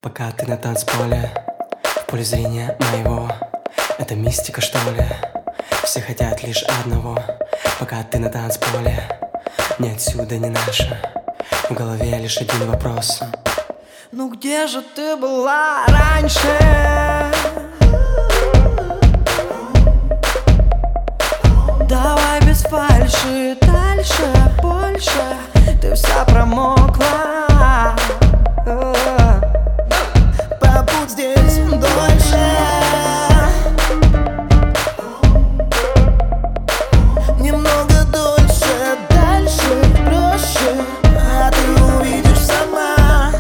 Пока ты на танцполе, в поле зрения моего, это мистика, что ли? Все хотят лишь одного. Пока ты на танцполе, ни отсюда, ни наше. В голове лишь один вопрос: ну где же ты была раньше? Давай без фальши, дальше, больше. Ты вся промокла. Побудь здесь дольше. Немного дольше, дальше, проще. А ты увидишь сама.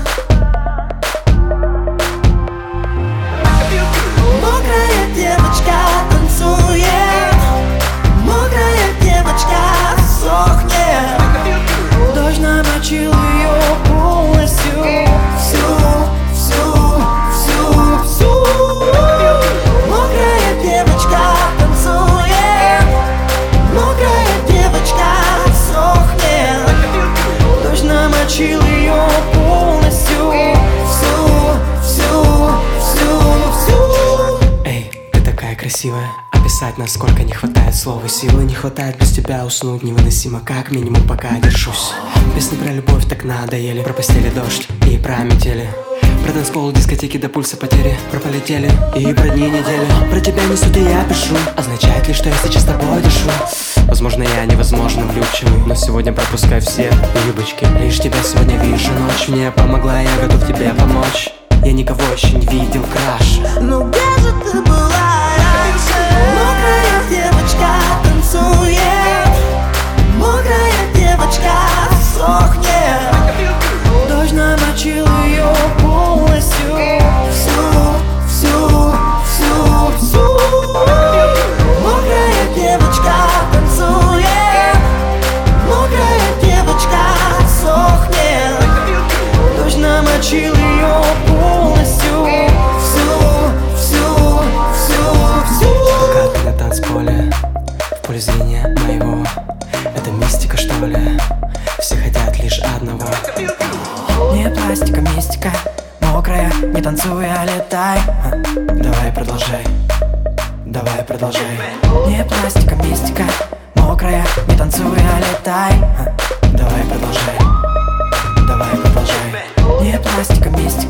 Мокрая девочка танцует. Мокрая девочка сохнет. Дождь намочил ее полностью. Всю. Мокрая девочка танцует. Мокрая девочка сохнет. Дождь намочил ее полностью. Всю. Эй, ты такая красивая. Описать, насколько не хватает слов и силы. Не хватает без тебя уснуть невыносимо. Как минимум пока держусь. Песни про любовь так надоели. Про постели дождь и про метели. Про танцпол, дискотеки до пульса потери. Про полетели и про дни недели. Про тебя несут и я пишу. Означает ли, что я сейчас с тобой дышу? Возможно, я невозможно влюбчивый, но сегодня пропускай все юбочки. Лишь тебя сегодня вижу, ночь мне помогла, я готов тебе помочь. Я никого еще не видел краше. Ну где же ты была раньше? Мокрая девочка танцует. Мокрая девочка сохнет. Дождь намочил ее полностью. Всю. Мокрая девочка танцует. Мокрая девочка сохнет. Дождь намочил ее полностью. Всю. Пока ты на танцполе, в поле зрения моего, это мистика, что ли? Все хотят лишь одного. Не пластика, мистика. Мокрая, не танцуй, а летай. Давай продолжай. Не пластика, мистика. Мокрая, не танцуй, а летай. Давай продолжай. Не пластика, мистика.